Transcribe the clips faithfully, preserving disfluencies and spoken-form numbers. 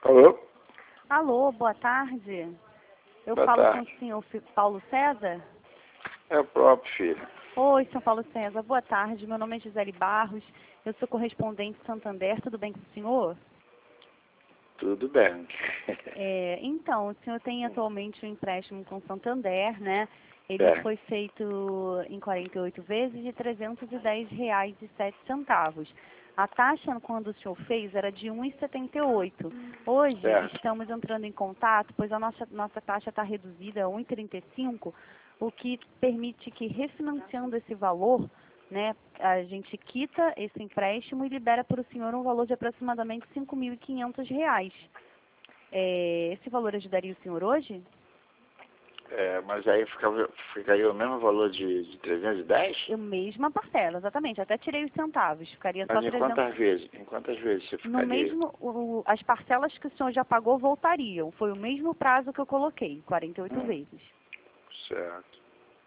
Alô? Alô, boa tarde. Eu Boa falo tarde. com o senhor Fi- Paulo César? É o próprio, filho. Oi, senhor Paulo César, boa tarde. Meu nome é Gisele Barros, eu sou correspondente de Santander, tudo bem com o senhor? Tudo bem. É, então, o senhor tem atualmente um empréstimo com Santander, né? Ele É. foi feito em quarenta e oito vezes de trezentos e dez reais e sete centavos. A taxa, quando o senhor fez, era de um vírgula setenta e oito. Hoje, Certo. estamos entrando em contato, pois a nossa, nossa taxa está reduzida a um vírgula trinta e cinco, o que permite que, refinanciando esse valor, né, a gente quita esse empréstimo e libera para o senhor um valor de aproximadamente cinco mil e quinhentos reais. É, esse valor ajudaria o senhor hoje? É, mas aí ficava, ficaria o mesmo valor de, de trezentos e dez? Eu mesma parcela, exatamente. Até tirei os centavos. Ficaria só Mas em trezentos. quantas vezes? Em quantas vezes você No ficaria? mesmo, o, as parcelas que o senhor já pagou voltariam. Foi o mesmo prazo que eu coloquei, quarenta e oito Hum, vezes. certo.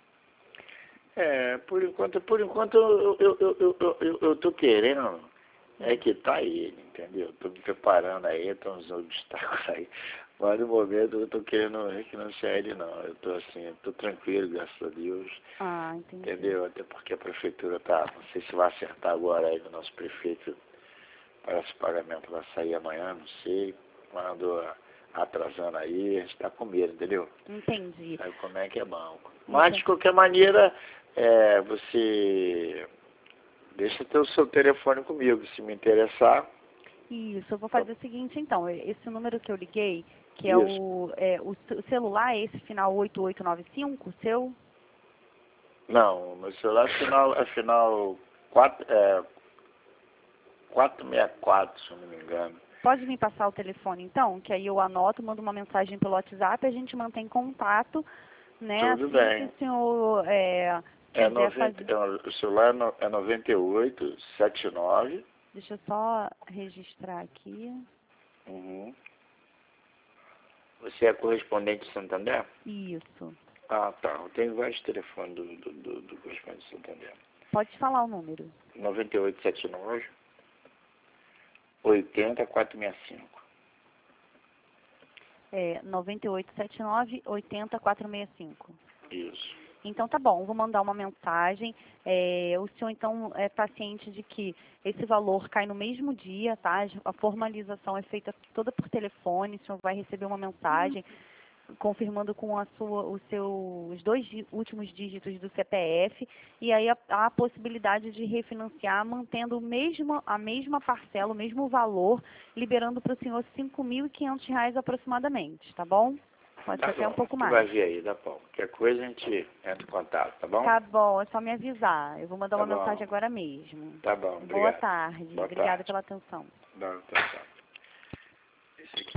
É, por enquanto, por enquanto eu, eu, eu, eu, eu, eu, eu tô querendo é que tá ele, entendeu? Tô me preparando aí, tem uns obstáculos aí. Mas no momento eu tô querendo refinanciar ele não. Eu tô assim, eu tô tranquilo, graças a Deus. Ah, entendi. Entendeu? Até porque a prefeitura tá, não sei se vai acertar agora aí o nosso prefeito, parece que o pagamento vai sair amanhã, não sei. Mandou atrasando aí, a gente tá com medo, entendeu? Entendi. Sabe como é que é banco. Mas de Entendi. qualquer maneira, é, você deixa ter o seu telefone comigo, se me interessar. Isso, eu vou Tá, fazer o seguinte então. Esse número que eu liguei, que é isso. o, é, o c- o celular, é esse final oito oito nove cinco, o seu? Não, meu celular é final, é final quatro, é, quatrocentos e sessenta e quatro, se eu não me engano. Pode me passar o telefone então, que aí eu anoto, mando uma mensagem pelo WhatsApp, a gente mantém contato, né? Tudo Assim que bem. o senhor é, É quiser noventa, fazer. é, o celular é, no, é noventa e oito, setenta e nove. Deixa eu só registrar aqui. Uhum. Você é correspondente de Santander? Isso. Ah, tá. Eu tenho vários telefones do, do, do, do correspondente de Santander. Pode falar o número. noventa e oito, setenta e nove, oitenta, quatrocentos e sessenta e cinco. É nove oito sete nove, oito zero, quatro seis cinco. Isso. Então tá bom, vou mandar uma mensagem. É, o senhor então é paciente de que esse valor cai no mesmo dia, tá? A formalização é feita toda por telefone, o senhor vai receber uma mensagem confirmando com a sua, o seu, os dois dí- últimos dígitos do C P F, e aí a, há a possibilidade de refinanciar mantendo o mesmo, a mesma parcela, o mesmo valor, liberando para o senhor cinco mil e quinhentos reais aproximadamente, tá bom? Pode ser Tá até um bom. pouco Tu vai mais. ver aí, tá bom. Qualquer coisa a gente entra em contato, tá bom? Tá bom, é só me avisar. Eu vou mandar Tá uma mensagem bom. agora mesmo. Tá bom, Boa obrigado. tarde. Boa Obrigada tarde. pela atenção. Não, tá, tá. Esse aqui.